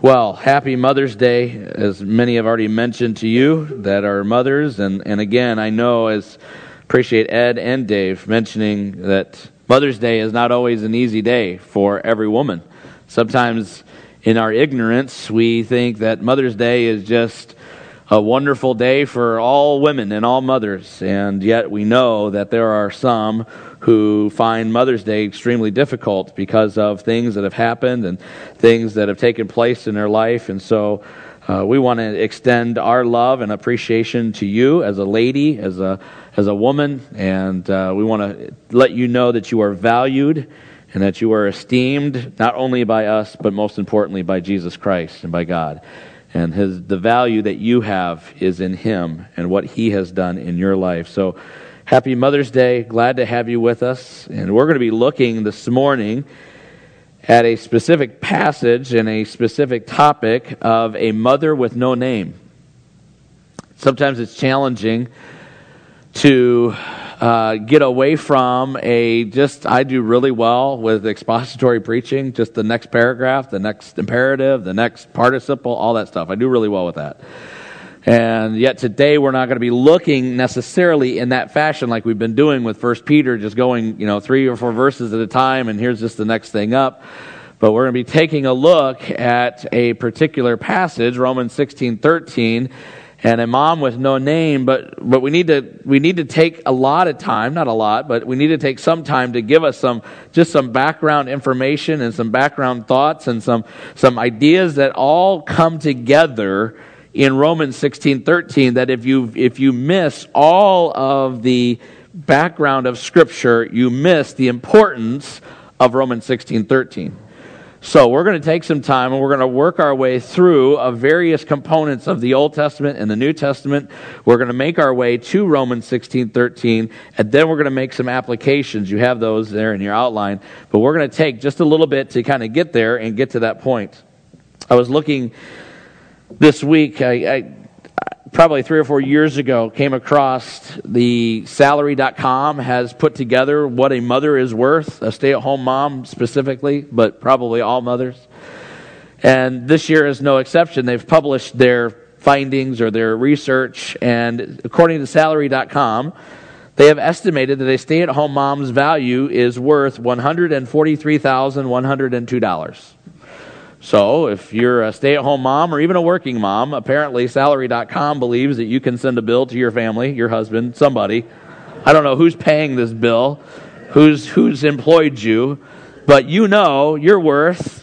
Well, happy Mother's Day, as many have already mentioned to you that are mothers. And again, I know, appreciate Ed and Dave mentioning that Mother's Day is not always an easy day for every woman. Sometimes in our ignorance, we think that Mother's Day is just a wonderful day for all women and all mothers. And yet we know that there are some who find Mother's Day extremely difficult because of things that have happened and things that have taken place in their life. And so we want to extend our love and appreciation to you as a lady, as a woman, and we want to let you know that you are valued and that you are esteemed, not only by us, but most importantly by Jesus Christ and by God. And the value that you have is in Him and what He has done in your life. So happy Mother's Day. Glad to have you with us. And we're going to be looking this morning at a specific passage and a specific topic of a mother with no name. Sometimes it's challenging to get away from I do really well with expository preaching, just the next paragraph, the next imperative, the next participle, all that stuff. I do really well with that. And yet today we're not going to be looking necessarily in that fashion like we've been doing with 1 Peter, just going 3 or 4 verses at a time, and here's just the next thing up. But we're going to be taking a look at a particular passage, Romans 16:13, and a mom with no name. But we need to take a lot of time, not a lot, but we need to take some time to give us some background information and some background thoughts and some ideas that all come together in Romans 16:13, that if you miss all of the background of Scripture, you miss the importance of Romans 16:13. So we're going to take some time and we're going to work our way through various components of the Old Testament and the New Testament. We're going to make our way to Romans 16:13, and then we're going to make some applications. You have those there in your outline, but we're going to take just a little bit to kind of get there and get to that point. I was looking this week, I probably 3 or 4 years ago, came across the Salary.com has put together what a mother is worth, a stay-at-home mom specifically, but probably all mothers. And this year is no exception. They've published their findings or their research, and according to Salary.com, they have estimated that a stay-at-home mom's value is worth $143,102. So if you're a stay-at-home mom or even a working mom, apparently Salary.com believes that you can send a bill to your family, your husband, somebody. I don't know who's paying this bill, who's employed you, but you're worth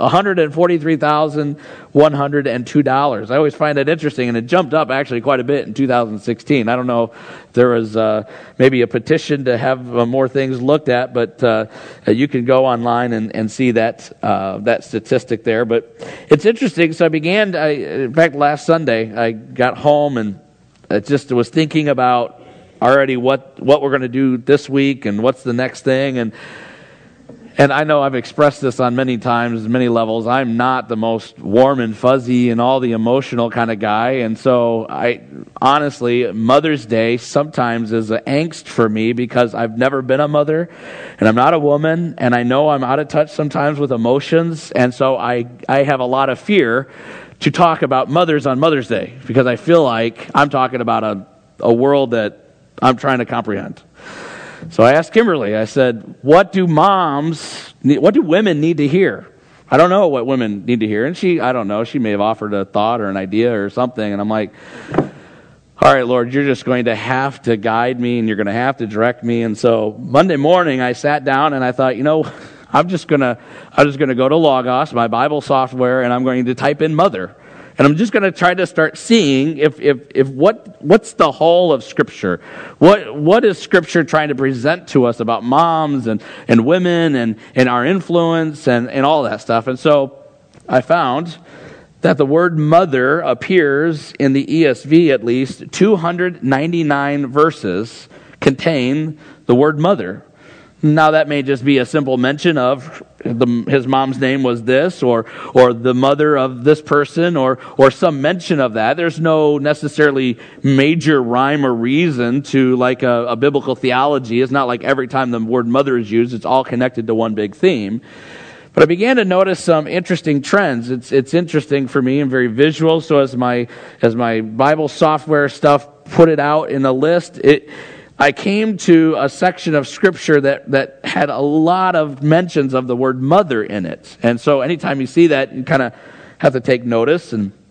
$143,102. I always find that interesting, and it jumped up actually quite a bit in 2016. I don't know if there was maybe a petition to have more things looked at, but you can go online and see that statistic there. But it's interesting. So in fact, last Sunday, I got home and I just was thinking about already what we're going to do this week and what's the next thing. And I know I've expressed this on many times, many levels. I'm not the most warm and fuzzy and all the emotional kind of guy. And so honestly, Mother's Day sometimes is an angst for me because I've never been a mother and I'm not a woman, and I know I'm out of touch sometimes with emotions. And so I have a lot of fear to talk about mothers on Mother's Day because I feel like I'm talking about a world that I'm trying to comprehend. So I asked Kimberly, I said, what do women need to hear? I don't know what women need to hear. And I don't know, she may have offered a thought or an idea or something. And I'm like, all right, Lord, you're just going to have to guide me and you're going to have to direct me. And so Monday morning I sat down and I thought, I'm just going to go to Logos, my Bible software, and I'm going to type in mother. And I'm just going to try to start seeing if what's the whole of Scripture? What is Scripture trying to present to us about moms and women and our influence and all that stuff? And so I found that the word mother appears in the ESV at least 299 verses contain the word mother. Now that may just be a simple mention of his mom's name was this, or the mother of this person, or some mention of that. There's no necessarily major rhyme or reason to like a biblical theology. It's not like every time the word mother is used, it's all connected to one big theme. But I began to notice some interesting trends. It's interesting for me and very visual. So as my Bible software stuff put it out in a list, I came to a section of Scripture that had a lot of mentions of the word mother in it. And so anytime you see that, you kind of have to take notice.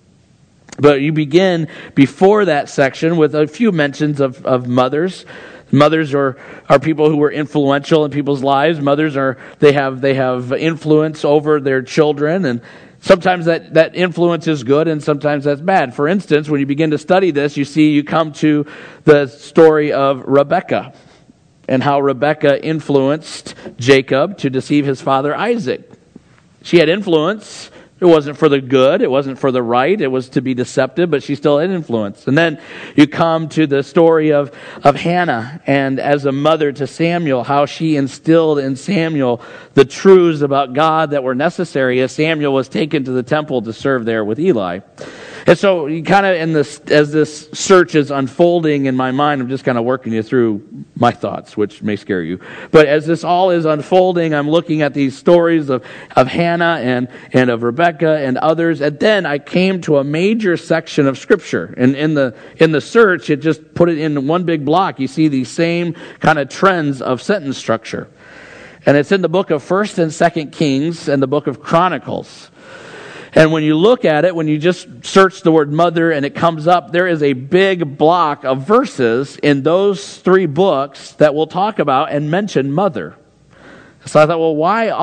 But you begin before that section with a few mentions of mothers. Mothers are people who were influential in people's lives. Mothers they have influence over their children, and sometimes that influence is good and sometimes that's bad. For instance, when you begin to study this, you come to the story of Rebekah and how Rebekah influenced Jacob to deceive his father Isaac. She had influence. It wasn't for the good, it wasn't for the right, it was to be deceptive, but she still had influence. And then you come to the story of Hannah, and as a mother to Samuel, how she instilled in Samuel the truths about God that were necessary as Samuel was taken to the temple to serve there with Eli. And so you kind of, as this search is unfolding in my mind, I'm just kind of working you through my thoughts, which may scare you. But as this all is unfolding, I'm looking at these stories of Hannah and of Rebekah and others. And then I came to a major section of Scripture. And in the search, it just put it in one big block. You see these same kind of trends of sentence structure. And it's in the book of 1st and 2nd Kings and the book of Chronicles. And when you look at it, when you just search the word mother and it comes up, there is a big block of verses in those three books that will talk about and mention mother. So I thought, well,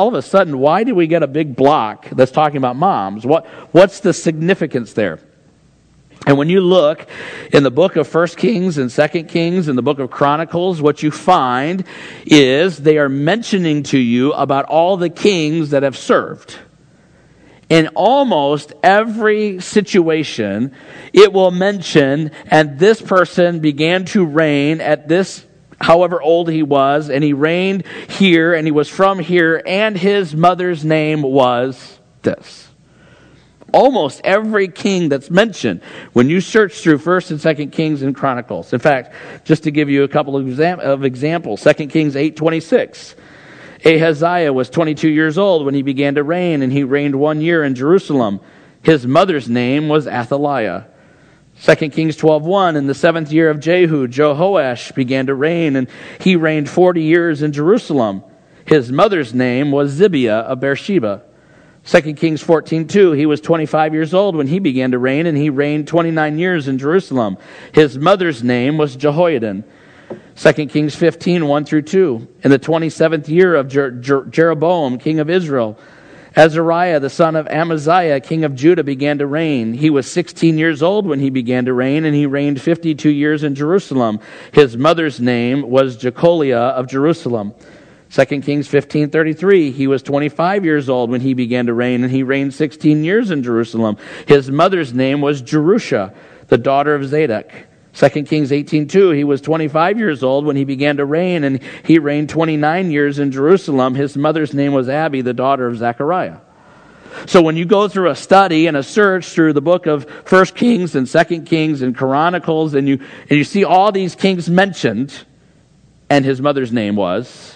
why do we get a big block that's talking about moms? What's the significance there? And when you look in the book of 1 Kings and 2 Kings and the book of Chronicles, what you find is they are mentioning to you about all the kings that have served. In almost every situation, it will mention, and this person began to reign at this, however old he was, and he reigned here, and he was from here, and his mother's name was this. Almost every king that's mentioned when you search through 1st and 2nd Kings and Chronicles. In fact, just to give you a couple of examples, 2 Kings 8:26. Ahaziah was 22 years old when he began to reign, and he reigned 1 year in Jerusalem. His mother's name was Athaliah. 2 Kings 12:1, in the 7th year of Jehu, Jehoash began to reign, and he reigned 40 years in Jerusalem. His mother's name was Zibiah of Beersheba. 2 Kings 14:2, he was 25 years old when he began to reign, and he reigned 29 years in Jerusalem. His mother's name was Jehoiadan. 2 Kings 15:1-2. In the 27th year of Jeroboam, king of Israel, Azariah, the son of Amaziah, king of Judah, began to reign. He was 16 years old when he began to reign, and he reigned 52 years in Jerusalem. His mother's name was Jecoliah of Jerusalem. 2 Kings 15:33, he was 25 years old when he began to reign, and he reigned 16 years in Jerusalem. His mother's name was Jerusha, the daughter of Zadok. 2 Kings 18:2, he was 25 years old when he began to reign, and he reigned 29 years in Jerusalem. His mother's name was Abi, the daughter of Zechariah. So when you go through a study and a search through the book of 1 Kings and 2 Kings and Chronicles, and you see all these kings mentioned, and his mother's name was,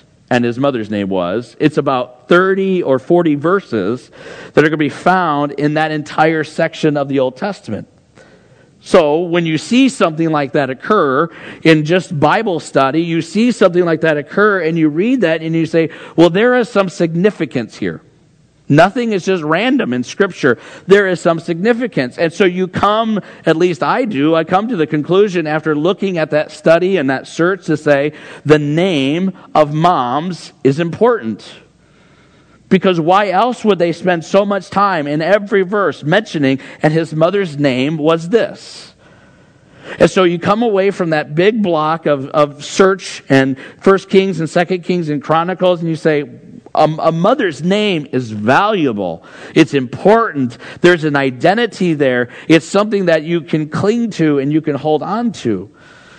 it's about 30 or 40 verses that are going to be found in that entire section of the Old Testament. So when you see something like that occur in just Bible study, you see something like that occur and you read that and you say, well, there is some significance here. Nothing is just random in Scripture. There is some significance. And so you come, at least I come to the conclusion after looking at that study and that search to say the name of moms is important. Because why else would they spend so much time in every verse mentioning, and his mother's name was this? And so you come away from that big block of search and 1 Kings and 2 Kings and Chronicles, and you say, a mother's name is valuable. It's important. There's an identity there. It's something that you can cling to and you can hold on to.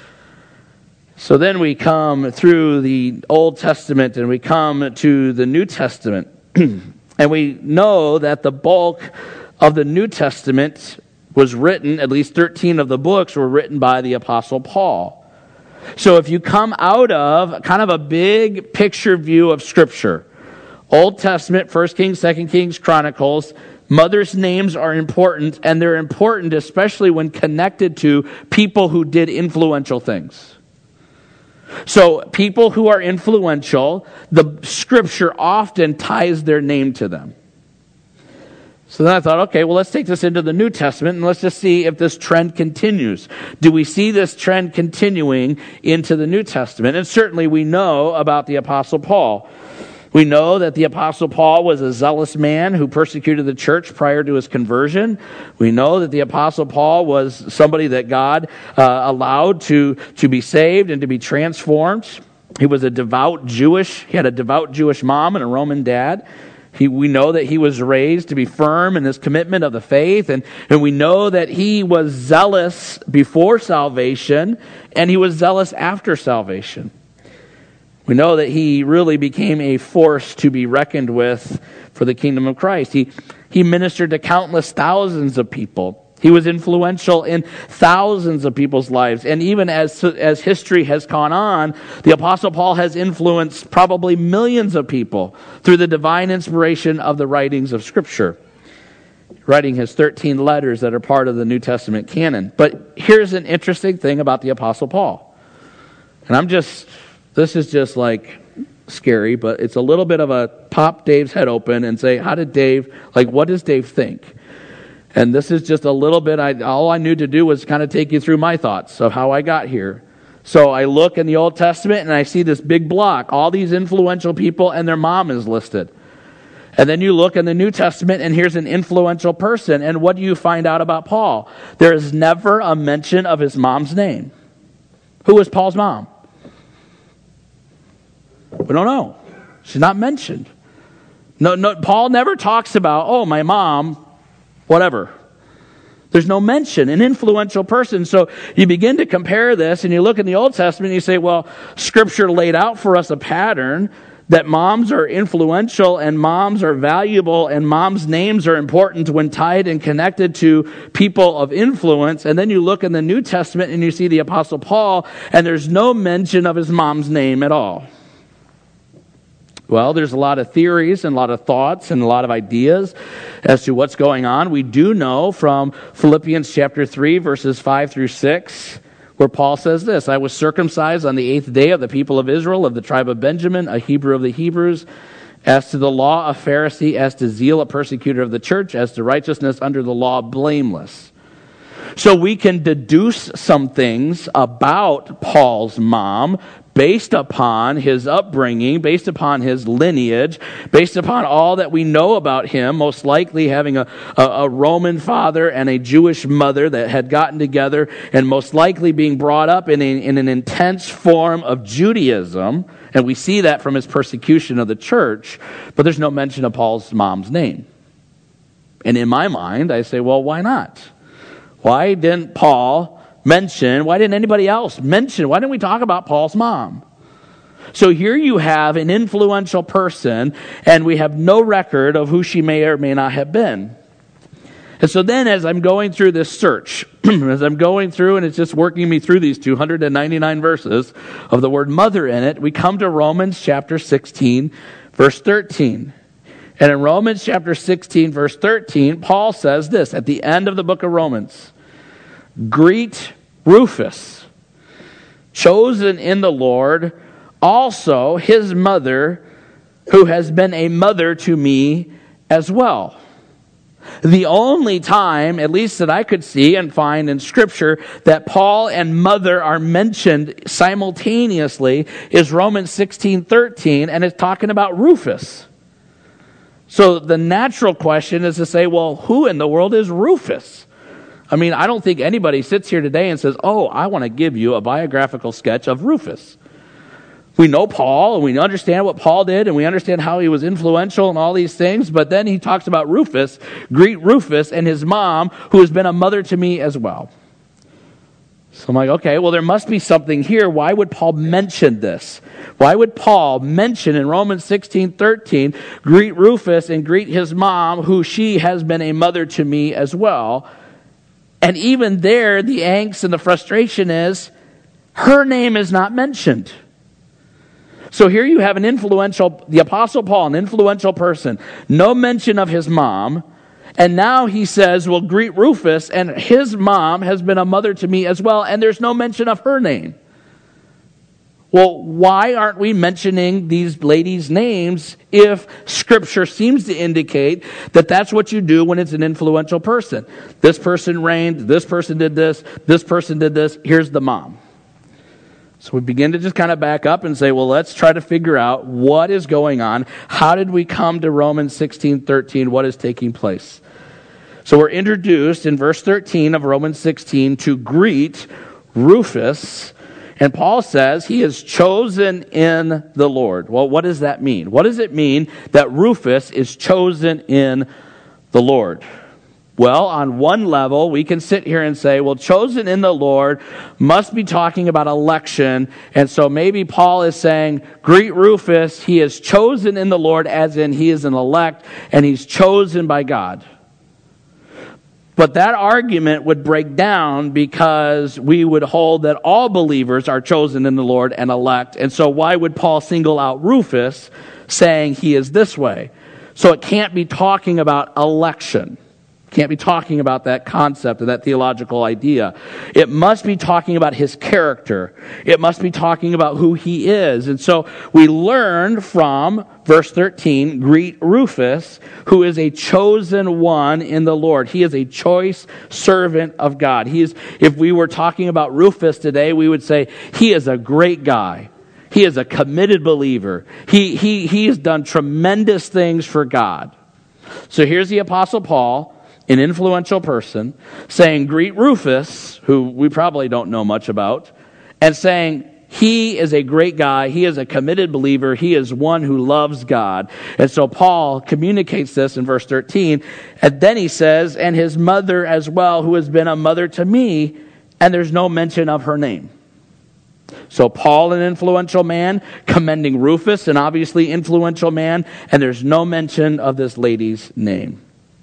So then we come through the Old Testament and we come to the New Testament. And we know that the bulk of the New Testament was written, at least 13 of the books were written by the Apostle Paul. So if you come out of kind of a big picture view of Scripture, Old Testament, 1 Kings, 2 Kings, Chronicles, mothers' names are important, and they're important especially when connected to people who did influential things. So people who are influential, the Scripture often ties their name to them. So then I thought, okay, well, let's take this into the New Testament and let's just see if this trend continues. Do we see this trend continuing into the New Testament? And certainly we know about the Apostle Paul. We know that the Apostle Paul was a zealous man who persecuted the church prior to his conversion. We know that the Apostle Paul was somebody that God allowed to be saved and to be transformed. He was a devout Jewish. He had a devout Jewish mom and a Roman dad. We know that he was raised to be firm in his commitment of the faith, and we know that he was zealous before salvation, and he was zealous after salvation. We know that he really became a force to be reckoned with for the kingdom of Christ. He ministered to countless thousands of people. He was influential in thousands of people's lives. And even as history has gone on, the Apostle Paul has influenced probably millions of people through the divine inspiration of the writings of Scripture, writing his 13 letters that are part of the New Testament canon. But here's an interesting thing about the Apostle Paul. And this is just like scary, but it's a little bit of a pop Dave's head open and say, what does Dave think? And this is just a little bit, all I knew to do was kind of take you through my thoughts of how I got here. So I look in the Old Testament and I see this big block, all these influential people and their mom is listed. And then you look in the New Testament and here's an influential person. And what do you find out about Paul? There is never a mention of his mom's name. Who was Paul's mom? We don't know. She's not mentioned. No, Paul never talks about, my mom, whatever. There's no mention, an influential person. So you begin to compare this and you look in the Old Testament and you say, well, Scripture laid out for us a pattern that moms are influential and moms are valuable and moms' names are important when tied and connected to people of influence. And then you look in the New Testament and you see the Apostle Paul and there's no mention of his mom's name at all. Well, there's a lot of theories and a lot of thoughts and a lot of ideas as to what's going on. We do know from Philippians chapter 3, verses 5 through 6, where Paul says this, I was circumcised on the 8th day of the people of Israel, of the tribe of Benjamin, a Hebrew of the Hebrews, as to the law, a Pharisee, as to zeal, a persecutor of the church, as to righteousness under the law, blameless. So we can deduce some things about Paul's mom based upon his upbringing, based upon his lineage, based upon all that we know about him, most likely having a Roman father and a Jewish mother that had gotten together, and most likely being brought up in an intense form of Judaism. And we see that from his persecution of the church, but there's no mention of Paul's mom's name. And in my mind, I say, well, why not? Why didn't anybody else mention? Why didn't we talk about Paul's mom? So here you have an influential person, and we have no record of who she may or may not have been. And so then as I'm going through this search, as I'm going through, and it's just working me through these 299 verses of the word mother in it, we come to Romans chapter 16, verse 13. And in Romans chapter 16, verse 13, Paul says this at the end of the book of Romans, greet Rufus, chosen in the Lord, also his mother, who has been a mother to me as well. The only time, at least that I could see and find in Scripture, that Paul and mother are mentioned simultaneously is Romans 16:13, and it's talking about Rufus. So the natural question is to say, well, who in the world is Rufus? I mean, I don't think anybody sits here today and says, I want to give you a biographical sketch of Rufus. We know Paul, and we understand what Paul did, and we understand how he was influential and all these things, but then he talks about Rufus, greet Rufus and his mom, who has been a mother to me as well. So I'm like, okay, well, there must be something here. Why would Paul mention this? Why would Paul mention in Romans 16:13, greet Rufus and greet his mom, who she has been a mother to me as well? And even there, the angst and the frustration is, her name is not mentioned. So here you have the Apostle Paul, an influential person, no mention of his mom, and now he says, well, greet Rufus, and his mom has been a mother to me as well, and there's no mention of her name. Well, why aren't we mentioning these ladies' names if Scripture seems to indicate that that's what you do when it's an influential person? This person reigned, this person did this person did this, here's the mom. So we begin to just kind of back up and say, well, let's try to figure out what is going on. How did we come to Romans 16:13? What is taking place? So we're introduced in verse 13 of Romans 16 to greet Rufus. And Paul says he is chosen in the Lord. Well, what does that mean? What does it mean that Rufus is chosen in the Lord? Well, on one level, we can sit here and say, well, chosen in the Lord must be talking about election. And so maybe Paul is saying, greet Rufus, he is chosen in the Lord, as in he is an elect, and he's chosen by God. But that argument would break down because we would hold that all believers are chosen in the Lord and elect. And so why would Paul single out Rufus, saying he is this way? So it can't be talking about election. Can't be talking about that concept and that theological idea. It must be talking about his character. It must be talking about who he is. And so we learn from verse 13, greet Rufus, who is a chosen one in the Lord. He is a choice servant of God. If we were talking about Rufus today, we would say he is a great guy. He is a committed believer. He has done tremendous things for God. So here's the Apostle Paul, an influential person, saying, greet Rufus, who we probably don't know much about, and saying, he is a great guy, he is a committed believer, he is one who loves God. And so Paul communicates this in verse 13, and then he says, and his mother as well, who has been a mother to me, and there's no mention of her name. So Paul, an influential man, commending Rufus, an obviously influential man, and there's no mention of this lady's name.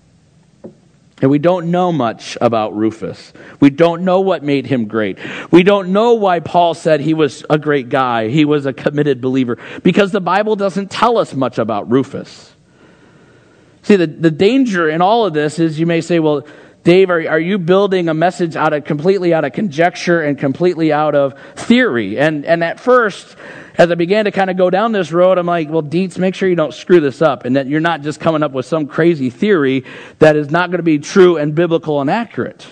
And we don't know much about Rufus. We don't know what made him great. We don't know why Paul said he was a great guy, he was a committed believer, because the Bible doesn't tell us much about Rufus. See, the danger in all of this is you may say, well, Dave, are you building a message completely out of conjecture and completely out of theory? And at first, as I began to kind of go down this road, I'm like, well, Dietz, make sure you don't screw this up and that you're not just coming up with some crazy theory that is not going to be true and biblical and accurate.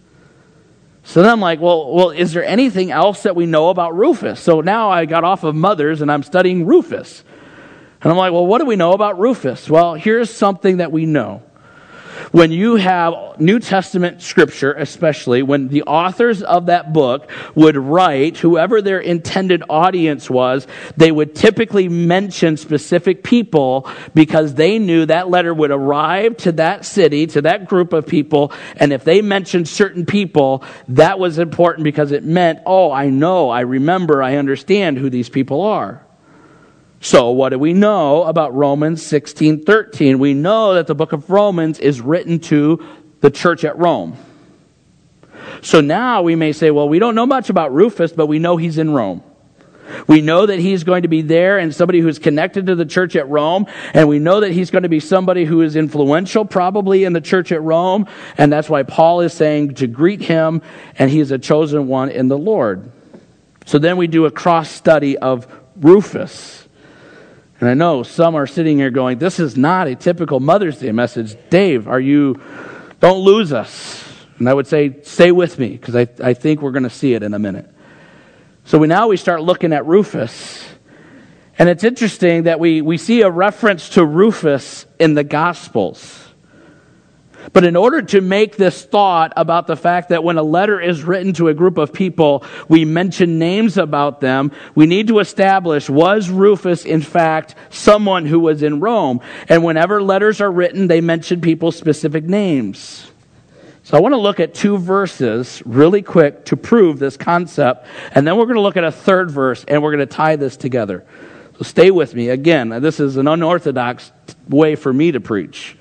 So then I'm like, well, is there anything else that we know about Rufus? So now I got off of Mothers and I'm studying Rufus. And I'm like, well, what do we know about Rufus? Well, here's something that we know. When you have New Testament scripture, especially, when the authors of that book would write, whoever their intended audience was, they would typically mention specific people because they knew that letter would arrive to that city, to that group of people, and if they mentioned certain people, that was important because it meant, oh, I know, I remember, I understand who these people are. So what do we know about Romans 16:13? We know that the book of Romans is written to the church at Rome. So now we may say, well, we don't know much about Rufus, but we know he's in Rome. We know that he's going to be there and somebody who's connected to the church at Rome, and we know that he's going to be somebody who is influential probably in the church at Rome, and that's why Paul is saying to greet him, and he is a chosen one in the Lord. So then we do a cross study of Rufus. And I know some are sitting here going, this is not a typical Mother's Day message. Dave, don't lose us. And I would say, stay with me, because I think we're going to see it in a minute. So now we start looking at Rufus. And it's interesting that we see a reference to Rufus in the Gospels. But in order to make this thought about the fact that when a letter is written to a group of people, we mention names about them, we need to establish, was Rufus in fact someone who was in Rome? And whenever letters are written, they mention people's specific names. So I want to look at 2 verses really quick to prove this concept, and then we're going to look at a third verse, and we're going to tie this together. So stay with me. Again, this is an unorthodox way for me to preach.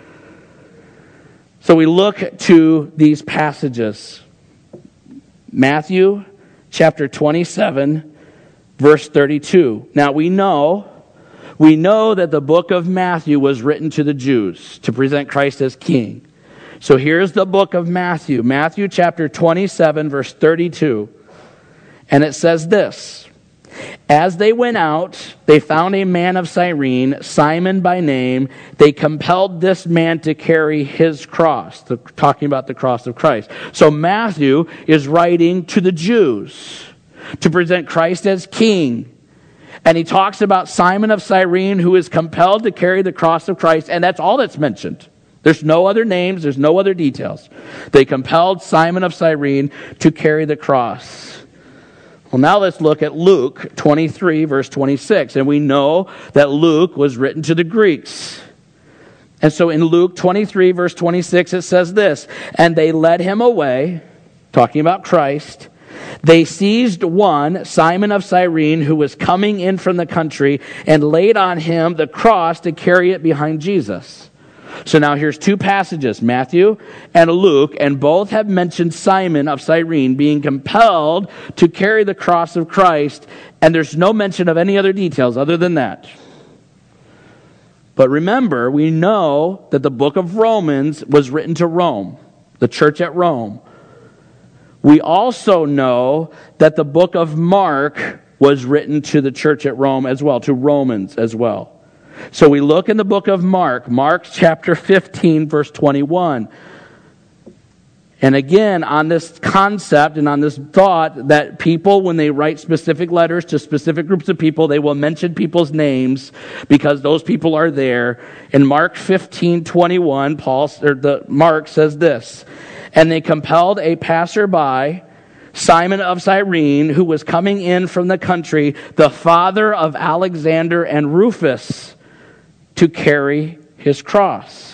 So we look to these passages. Matthew chapter 27, verse 32. Now we know that the book of Matthew was written to the Jews to present Christ as king. So here's the book of Matthew. Matthew chapter 27, verse 32. And it says this: As they went out, they found a man of Cyrene, Simon by name. They compelled this man to carry his cross. Talking about the cross of Christ. So Matthew is writing to the Jews to present Christ as king. And he talks about Simon of Cyrene, who is compelled to carry the cross of Christ. And that's all that's mentioned. There's no other names. There's no other details. They compelled Simon of Cyrene to carry the cross. Well, now let's look at Luke 23, verse 26. And we know that Luke was written to the Greeks. And so in Luke 23, verse 26, it says this: And they led him away, talking about Christ. They seized one, Simon of Cyrene, who was coming in from the country, and laid on him the cross to carry it behind Jesus. So now here's two passages, Matthew and Luke, and both have mentioned Simon of Cyrene being compelled to carry the cross of Christ, and there's no mention of any other details other than that. But remember, we know that the book of Romans was written to Rome, the church at Rome. We also know that the book of Mark was written to the church at Rome as well, to Romans as well. So we look in the book of Mark, Mark chapter 15, verse 21. And again, on this concept and on this thought that people, when they write specific letters to specific groups of people, they will mention people's names because those people are there. In Mark 15:21, Mark says this: And they compelled a passerby, Simon of Cyrene, who was coming in from the country, the father of Alexander and Rufus, to carry his cross.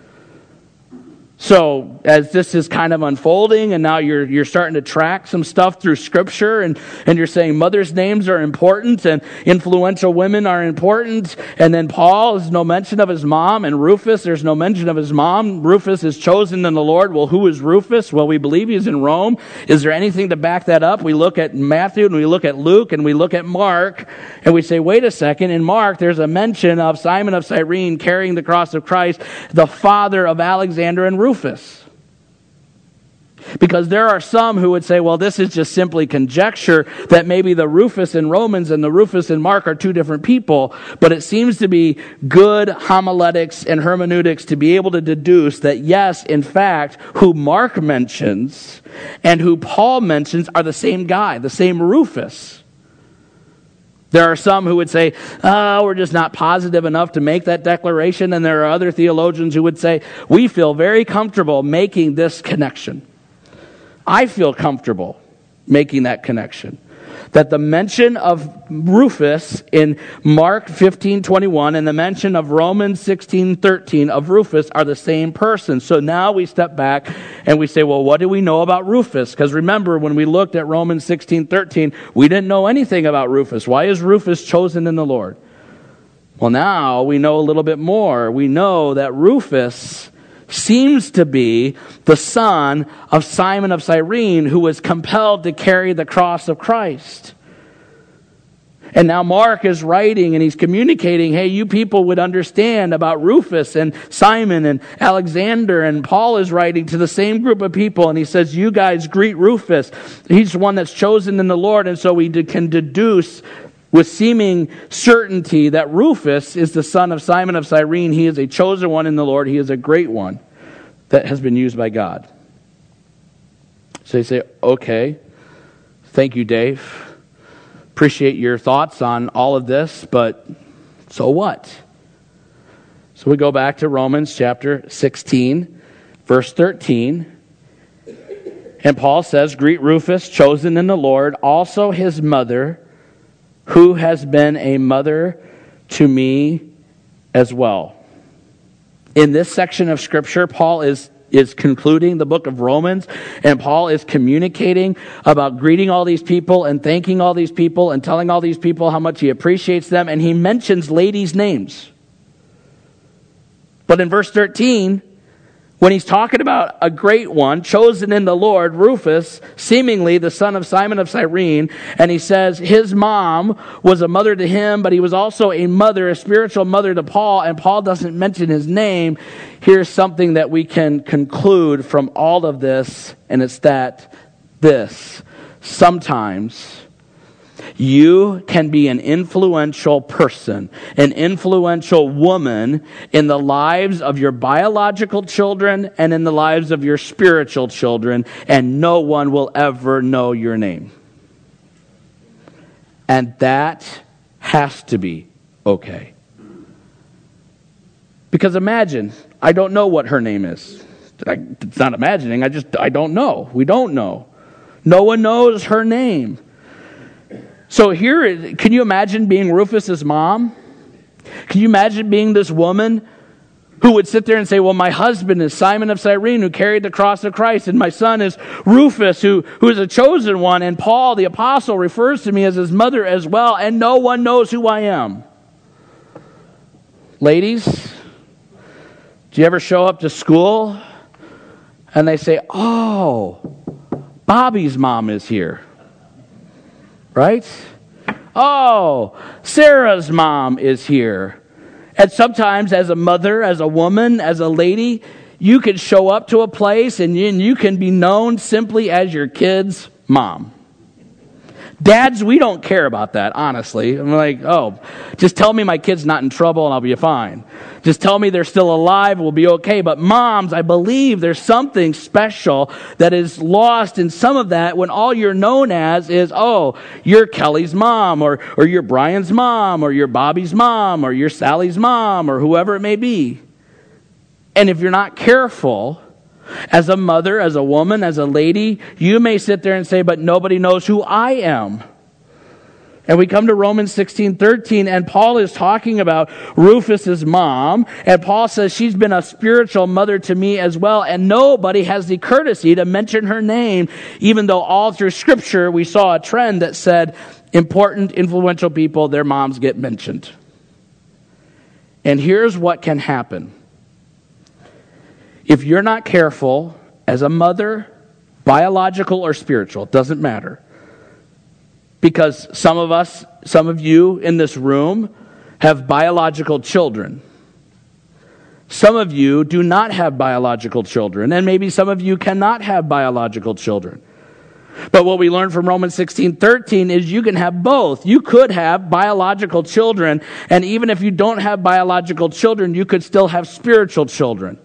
So, as this is kind of unfolding, and now you're starting to track some stuff through Scripture, and you're saying mothers' names are important, and influential women are important, and then Paul, there's no mention of his mom, and Rufus, there's no mention of his mom. Rufus is chosen in the Lord. Well, who is Rufus? Well, we believe he's in Rome. Is there anything to back that up? We look at Matthew, and we look at Luke, and we look at Mark, and we say, wait a second, in Mark, there's a mention of Simon of Cyrene carrying the cross of Christ, the father of Alexander and Rufus. Because there are some who would say, well, this is just simply conjecture that maybe the Rufus in Romans and the Rufus in Mark are two different people, but it seems to be good homiletics and hermeneutics to be able to deduce that yes, in fact, who Mark mentions and who Paul mentions are the same guy, the same Rufus. There are some who would say, we're just not positive enough to make that declaration. And there are other theologians who would say, we feel very comfortable making this connection. I feel comfortable making that connection. That the mention of Rufus in Mark 15:21 and the mention of Romans 16:13 of Rufus are the same person. So now we step back and we say, well, what do we know about Rufus? Because remember, when we looked at Romans 16:13, we didn't know anything about Rufus. Why is Rufus chosen in the Lord? Well, now we know a little bit more. We know that Rufus seems to be the son of Simon of Cyrene, who was compelled to carry the cross of Christ. And now Mark is writing and he's communicating, hey, you people would understand about Rufus and Simon and Alexander. And Paul is writing to the same group of people and he says, you guys greet Rufus. He's the one that's chosen in the Lord. And so we can deduce with seeming certainty that Rufus is the son of Simon of Cyrene. He is a chosen one in the Lord. He is a great one that has been used by God. So you say, okay, thank you, Dave. Appreciate your thoughts on all of this, but so what? So we go back to Romans chapter 16, verse 13. And Paul says, greet Rufus, chosen in the Lord, also his mother, who has been a mother to me as well. In this section of Scripture, Paul is concluding the book of Romans, and Paul is communicating about greeting all these people and thanking all these people and telling all these people how much he appreciates them, and he mentions ladies' names. But in verse 13, when he's talking about a great one, chosen in the Lord, Rufus, seemingly the son of Simon of Cyrene, and he says his mom was a mother to him, but he was also a mother, a spiritual mother to Paul, and Paul doesn't mention his name. Here's something that we can conclude from all of this, and it's this. Sometimes you can be an influential person, an influential woman in the lives of your biological children and in the lives of your spiritual children, and no one will ever know your name. And that has to be okay. Because imagine, I don't know what her name is. It's not imagining, I don't know. We don't know. No one knows her name. So here, can you imagine being Rufus's mom? Can you imagine being this woman who would sit there and say, well, my husband is Simon of Cyrene, who carried the cross of Christ, and my son is Rufus, who is a chosen one, and Paul, the apostle, refers to me as his mother as well, and no one knows who I am. Ladies, do you ever show up to school and they say, oh, Bobby's mom is here? Right? Oh, Sarah's mom is here. And sometimes as a mother, as a woman, as a lady, you can show up to a place and you can be known simply as your kid's mom. Dads, we don't care about that, honestly. I'm like, oh, just tell me my kid's not in trouble and I'll be fine. Just tell me they're still alive, we'll be okay. But moms, I believe there's something special that is lost in some of that when all you're known as is, oh, you're Kelly's mom, or you're Brian's mom, or you're Bobby's mom, or you're Sally's mom, or whoever it may be. And if you're not careful, as a mother, as a woman, as a lady, you may sit there and say, but nobody knows who I am. And we come to Romans 16:13, and Paul is talking about Rufus's mom, and Paul says she's been a spiritual mother to me as well, and nobody has the courtesy to mention her name, even though all through Scripture we saw a trend that said important, influential people, their moms get mentioned. And here's what can happen. If you're not careful, as a mother, biological or spiritual, it doesn't matter. Because some of you in this room have biological children. Some of you do not have biological children, and maybe some of you cannot have biological children. But what we learned from Romans 16:13 is you can have both. You could have biological children, and even if you don't have biological children, you could still have spiritual children.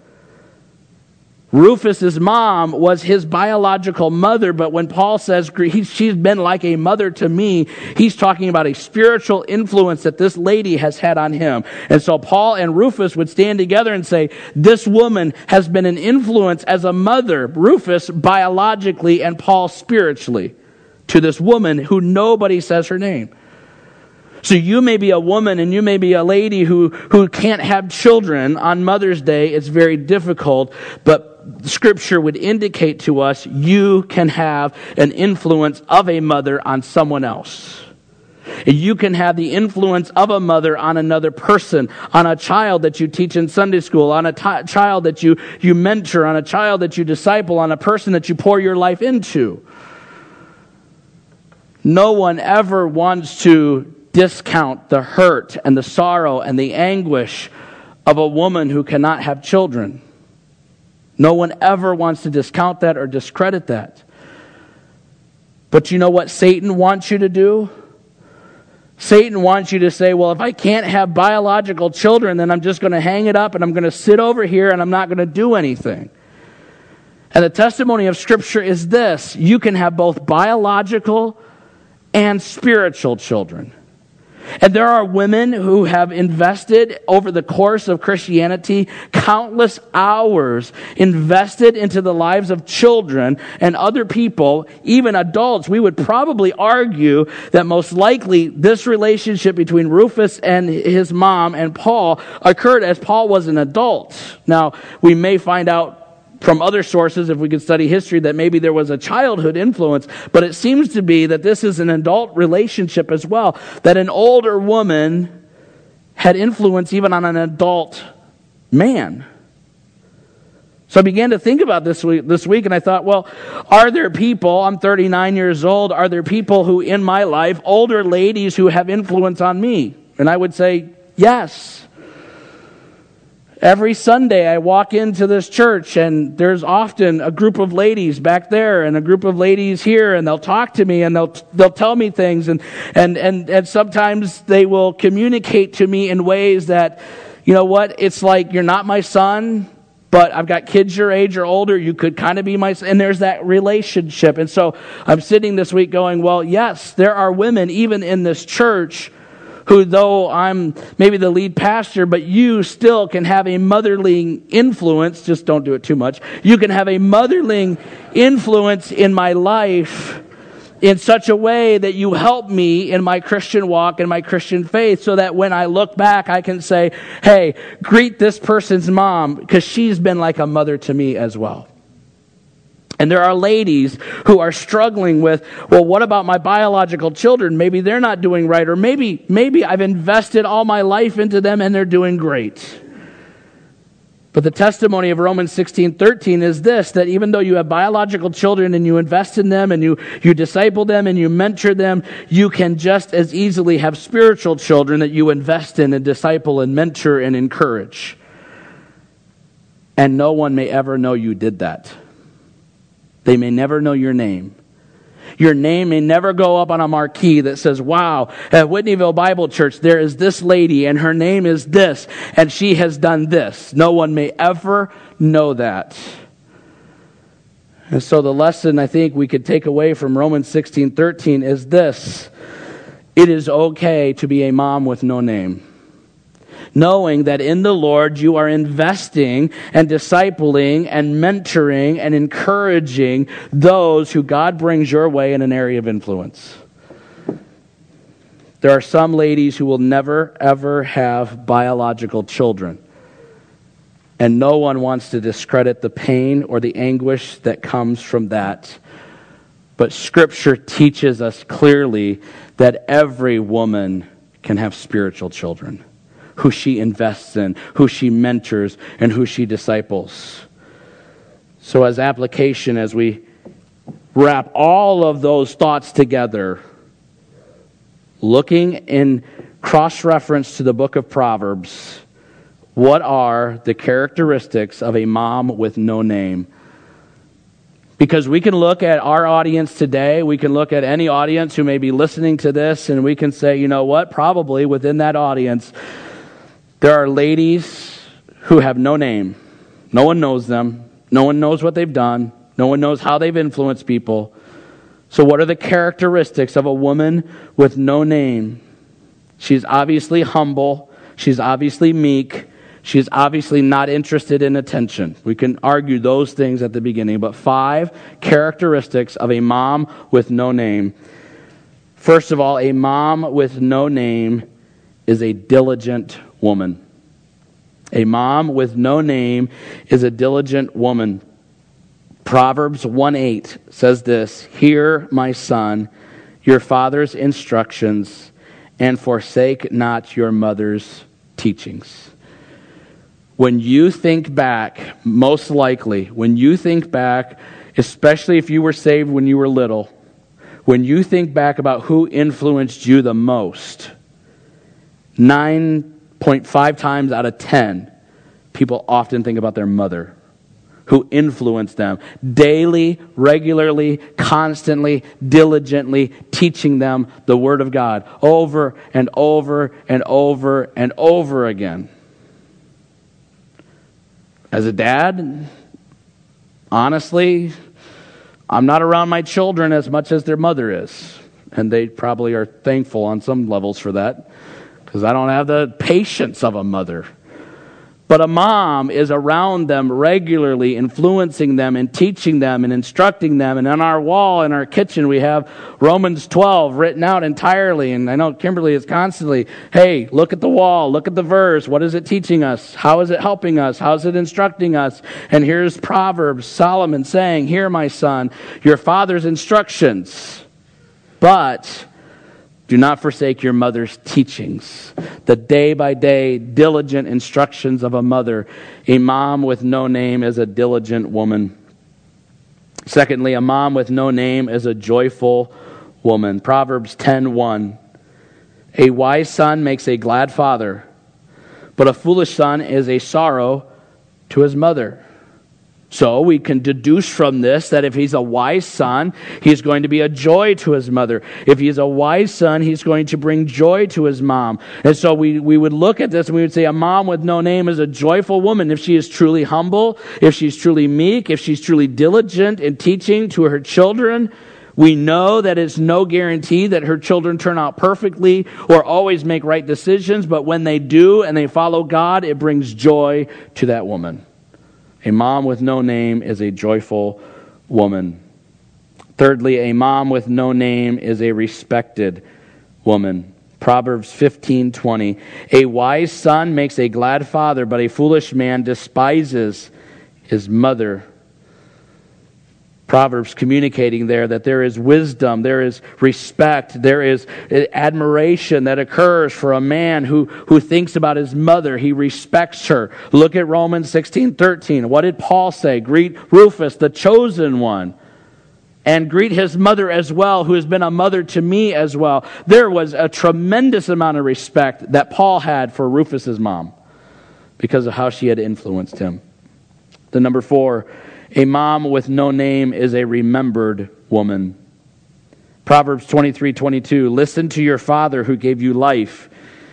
Rufus's mom was his biological mother, but when Paul says she's been like a mother to me, he's talking about a spiritual influence that this lady has had on him. And so Paul and Rufus would stand together and say, this woman has been an influence as a mother, Rufus biologically and Paul spiritually, to this woman who nobody says her name. So you may be a woman and you may be a lady who can't have children on Mother's Day. It's very difficult, but Scripture would indicate to us you can have an influence of a mother on someone else. You can have the influence of a mother on another person, on a child that you teach in Sunday school, on a child that you mentor, on a child that you disciple, on a person that you pour your life into. No one ever wants to discount the hurt and the sorrow and the anguish of a woman who cannot have children. No one ever wants to discount that or discredit that. But you know what Satan wants you to do? Satan wants you to say, well, if I can't have biological children, then I'm just going to hang it up and I'm going to sit over here and I'm not going to do anything. And the testimony of Scripture is this: you can have both biological and spiritual children. And there are women who have invested over the course of Christianity countless hours invested into the lives of children and other people, even adults. We would probably argue that most likely this relationship between Rufus and his mom and Paul occurred as Paul was an adult. Now, we may find out from other sources, if we could study history, that maybe there was a childhood influence, but it seems to be that this is an adult relationship as well, that an older woman had influence even on an adult man. So I began to think about this week, and I thought, well, are there people, I'm 39 years old, are there people who in my life, older ladies who have influence on me? And I would say, yes. Every Sunday I walk into this church and there's often a group of ladies back there and a group of ladies here, and they'll talk to me and they'll tell me things, and sometimes they will communicate to me in ways that, you know what, it's like, you're not my son, but I've got kids your age or older, you could kind of be my son, and there's that relationship. And so I'm sitting this week going, well, yes, there are women even in this church who, though I'm maybe the lead pastor, but you still can have a motherly influence. Just don't do it too much. You can have a motherly influence in my life in such a way that you help me in my Christian walk and my Christian faith, so that when I look back, I can say, hey, greet this person's mom, because she's been like a mother to me as well. And there are ladies who are struggling with, well, what about my biological children? Maybe they're not doing right, or maybe I've invested all my life into them and they're doing great. But the testimony of Romans 16:13 is this, that even though you have biological children and you invest in them and you disciple them and you mentor them, you can just as easily have spiritual children that you invest in and disciple and mentor and encourage. And no one may ever know you did that. They may never know your name. Your name may never go up on a marquee that says, wow, at Whitneyville Bible Church, there is this lady and her name is this and she has done this. No one may ever know that. And so the lesson I think we could take away from Romans 16:13 is this. It is okay to be a mom with no name, knowing that in the Lord you are investing and discipling and mentoring and encouraging those who God brings your way in an area of influence. There are some ladies who will never, ever have biological children, and no one wants to discredit the pain or the anguish that comes from that. But Scripture teaches us clearly that every woman can have spiritual children, who she invests in, who she mentors, and who she disciples. So as application, as we wrap all of those thoughts together, looking in cross-reference to the book of Proverbs, what are the characteristics of a mom with no name? Because we can look at our audience today, we can look at any audience who may be listening to this, and we can say, you know what, probably within that audience, there are ladies who have no name. No one knows them. No one knows what they've done. No one knows how they've influenced people. So what are the characteristics of a woman with no name? She's obviously humble. She's obviously meek. She's obviously not interested in attention. We can argue those things at the beginning. But 5 characteristics of a mom with no name. First of all, a mom with no name is a diligent woman. A mom with no name is a diligent woman. Proverbs 1:8 says this, "Hear, my son, your father's instructions, and forsake not your mother's teachings." When you think back, most likely, when you think back, especially if you were saved when you were little, when you think back about who influenced you the most, 9.5 times out of 10, people often think about their mother, who influenced them daily, regularly, constantly, diligently, teaching them the Word of God over and over and over and over again. As a dad, honestly, I'm not around my children as much as their mother is. And they probably are thankful on some levels for that, because I don't have the patience of a mother. But a mom is around them regularly, influencing them and teaching them and instructing them. And on our wall in our kitchen, we have Romans 12 written out entirely. And I know Kimberly is constantly, hey, look at the wall, look at the verse. What is it teaching us? How is it helping us? How is it instructing us? And here's Proverbs, Solomon saying, "Hear, my son, your father's instructions, but Do not forsake your mother's teachings, the day-by-day diligent instructions of a mother. A mom with no name is a diligent woman. Secondly, a mom with no name is a joyful woman. Proverbs 10:1. A wise son makes a glad father, but a foolish son is a sorrow to his mother. So we can deduce from this that if he's a wise son, he's going to be a joy to his mother. If he's a wise son, he's going to bring joy to his mom. And so we would look at this and we would say a mom with no name is a joyful woman if she is truly humble, if she's truly meek, if she's truly diligent in teaching to her children. We know that it's no guarantee that her children turn out perfectly or always make right decisions, but when they do and they follow God, it brings joy to that woman. A mom with no name is a joyful woman. Thirdly, a mom with no name is a respected woman. Proverbs 15:20. A wise son makes a glad father, but a foolish man despises his mother. Proverbs communicating there that there is wisdom, there is respect, there is admiration that occurs for a man who thinks about his mother. He respects her. Look at Romans 16:13. What did Paul say? Greet Rufus, the chosen one, and greet his mother as well, who has been a mother to me as well. There was a tremendous amount of respect that Paul had for Rufus's mom because of how she had influenced him. The number 4, a mom with no name is a remembered woman. Proverbs 23:22. Listen to your father who gave you life,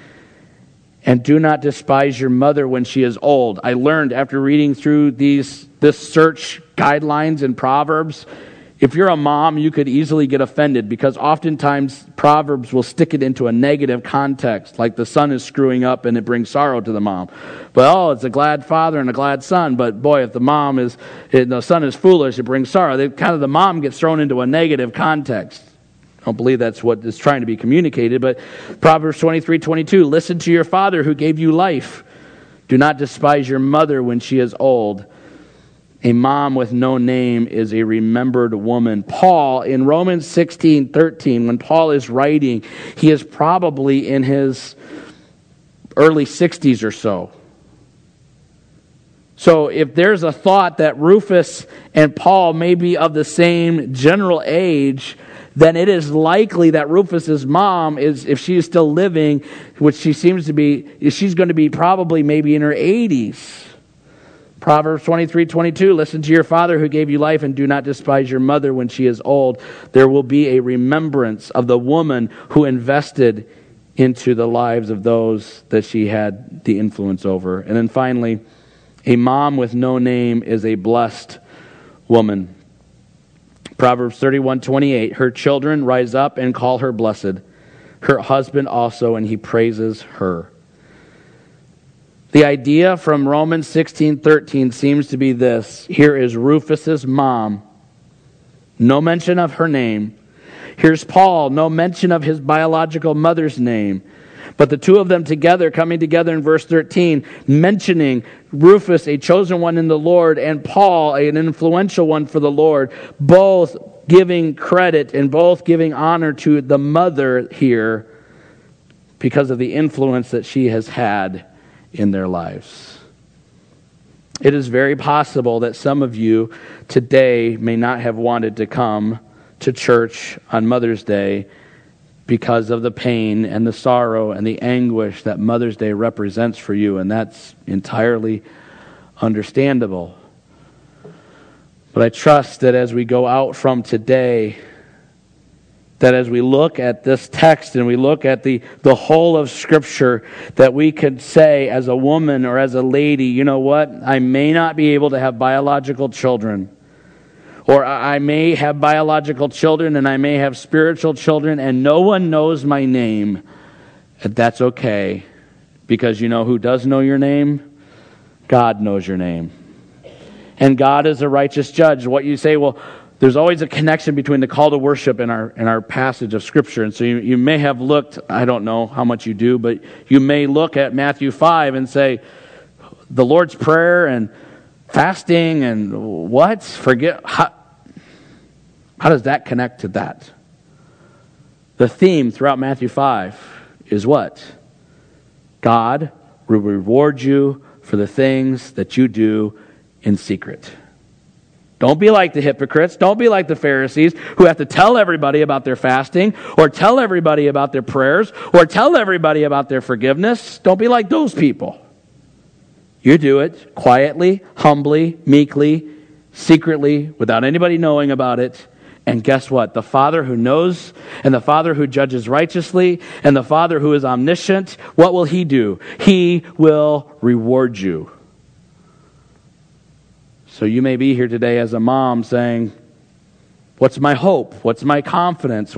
and do not despise your mother when she is old. I learned after reading through this search guidelines in Proverbs, if you're a mom, you could easily get offended because oftentimes Proverbs will stick it into a negative context, like the son is screwing up and it brings sorrow to the mom. But it's a glad father and a glad son. But boy, if the son is foolish, it brings sorrow. The mom gets thrown into a negative context. I don't believe that's what is trying to be communicated. But Proverbs 23:22, listen to your father who gave you life. Do not despise your mother when she is old. A mom with no name is a remembered woman. Paul, in Romans 16:13, when Paul is writing, he is probably in his early 60s or so. So if there's a thought that Rufus and Paul may be of the same general age, then it is likely that Rufus's mom is, if she is still living, which she seems to be, she's going to be probably maybe in her 80s. Proverbs 23:22, listen to your father who gave you life and do not despise your mother when she is old. There will be a remembrance of the woman who invested into the lives of those that she had the influence over. And then finally, a mom with no name is a blessed woman. Proverbs 31:28, her children rise up and call her blessed, her husband also, and he praises her. The idea from Romans 16:13 seems to be this. Here is Rufus's mom. No mention of her name. Here's Paul. No mention of his biological mother's name. But the two of them together, coming together in verse 13, mentioning Rufus, a chosen one in the Lord, and Paul, an influential one for the Lord, both giving credit and both giving honor to the mother here because of the influence that she has had in their lives. It is very possible that some of you today may not have wanted to come to church on Mother's Day because of the pain and the sorrow and the anguish that Mother's Day represents for you, and that's entirely understandable. But I trust that as we go out from today, that as we look at this text and we look at the whole of Scripture, that we could say as a woman or as a lady, you know what? I may not be able to have biological children. Or I may have biological children and I may have spiritual children and no one knows my name. And that's okay. Because you know who does know your name? God knows your name. And God is a righteous judge. What you say, well, there's always a connection between the call to worship and our passage of Scripture. And so you may have looked, I don't know how much you do, but you may look at Matthew 5 and say, the Lord's Prayer and fasting and what? How does that connect to that? The theme throughout Matthew 5 is what? God will reward you for the things that you do in secret. Don't be like the hypocrites. Don't be like the Pharisees who have to tell everybody about their fasting or tell everybody about their prayers or tell everybody about their forgiveness. Don't be like those people. You do it quietly, humbly, meekly, secretly, without anybody knowing about it. And guess what? The Father who knows and the Father who judges righteously and the Father who is omniscient, what will He do? He will reward you. So you may be here today as a mom saying, what's my hope? What's my confidence?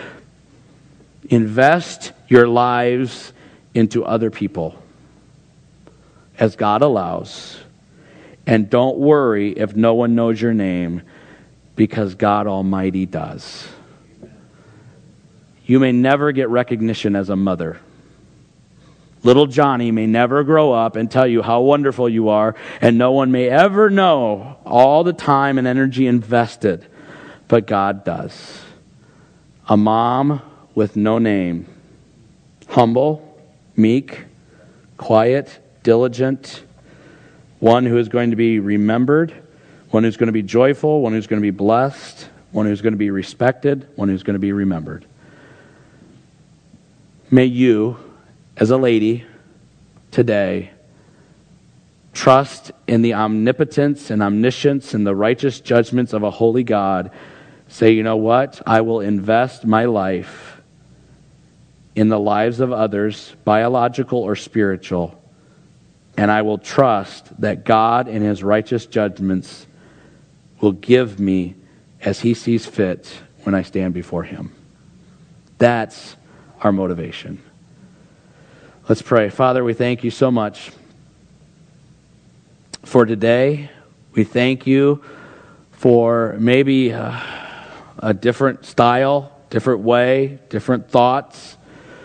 Invest your lives into other people as God allows. And don't worry if no one knows your name, because God Almighty does. You may never get recognition as a mother. Little Johnny may never grow up and tell you how wonderful you are, and no one may ever know all the time and energy invested, but God does. A mom with no name, humble, meek, quiet, diligent, one who is going to be remembered, one who's going to be joyful, one who's going to be blessed, one who's going to be respected, one who's going to be remembered. May you, as a lady, today, trust in the omnipotence and omniscience and the righteous judgments of a holy God. Say, you know what? I will invest my life in the lives of others, biological or spiritual, and I will trust that God in His righteous judgments will give me as He sees fit when I stand before Him. That's our motivation. Let's pray. Father, we thank you so much for today. We thank you for maybe a different style, different way, different thoughts.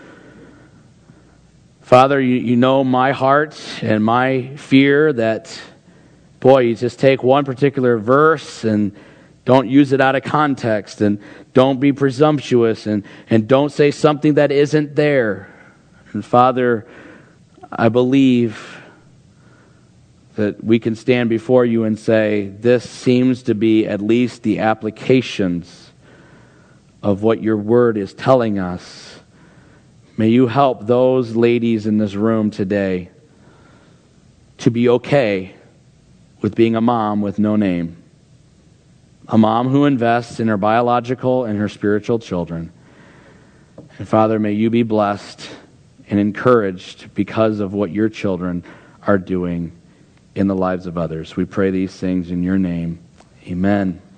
Father, you know my heart and my fear that, boy, you just take one particular verse and don't use it out of context, and don't be presumptuous, and don't say something that isn't there. And Father, I believe that we can stand before you and say, this seems to be at least the applications of what your word is telling us. May you help those ladies in this room today to be okay with being a mom with no name. A mom who invests in her biological and her spiritual children. And Father, may you be blessed and encouraged because of what your children are doing in the lives of others. We pray these things in your name. Amen.